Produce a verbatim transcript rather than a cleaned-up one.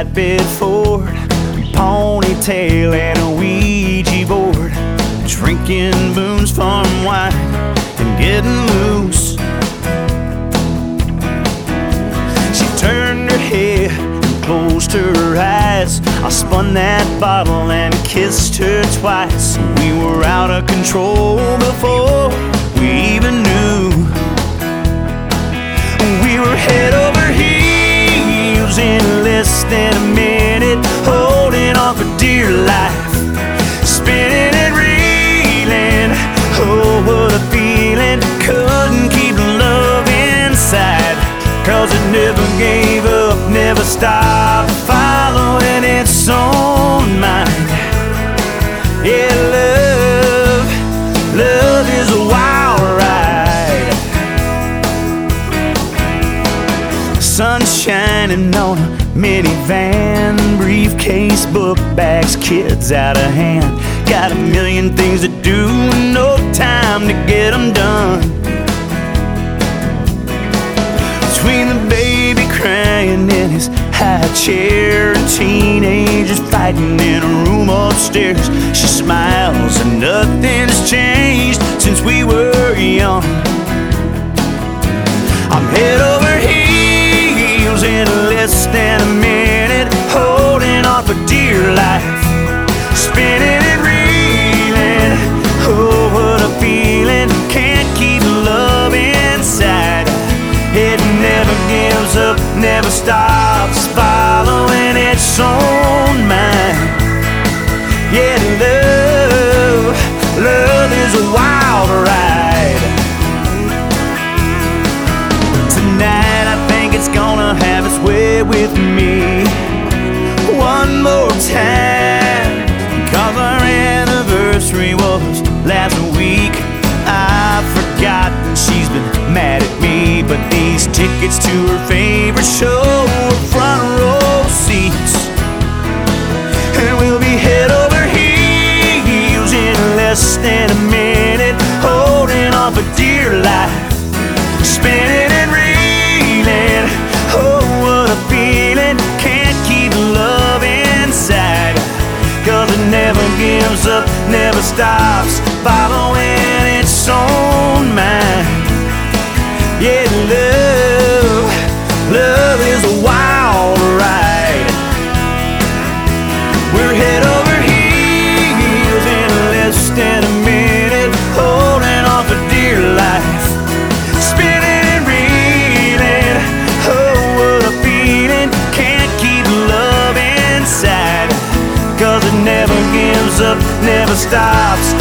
flatbed Ford, ponytail and a Ouija board, drinking Boone's Farm wine and getting loose. She turned her head and closed her eyes. I spun that bottle and kissed her twice. We were out of control before we even knew. We were head over heels in less than a minute, holding on for dear life, spinning and reeling. Oh, what a feeling. Couldn't keep love inside, 'cause it never gave up, never stopped following its own mind. Yeah, love, love is a wild ride. Sun shining on a minivan, briefcase, book bags, kids out of hand. Got a million things to do and no time to get them done. Between the baby crying in his high chair and teenagers fighting in a room upstairs, she smiles and nothing's changed since we were young. I'm head over heels in less than a minute, holding on for dear life, spinning and reeling. Oh, what a feeling. Can't keep love inside. It never gives up, never stops following its own mind. Yeah, love, love is a wild ride. Tonight I think it's gonna have its way with me one more time, 'cause our anniversary was last week. I've forgotten she's been mad at me, but these tickets to her favorite show are front row seats. And we'll be head over heels in less than a minute, holding on for dear life, spinning and reeling. Oh, what a feeling. Can't keep love inside, 'cause it never gives up, never stops following its own mind. Yeah, love, love is a wild ride. We're head over heels in less than a minute, holding on for dear life, spinning and reeling. Oh, what a feeling. Can't keep love inside, 'cause it never gives up, never stops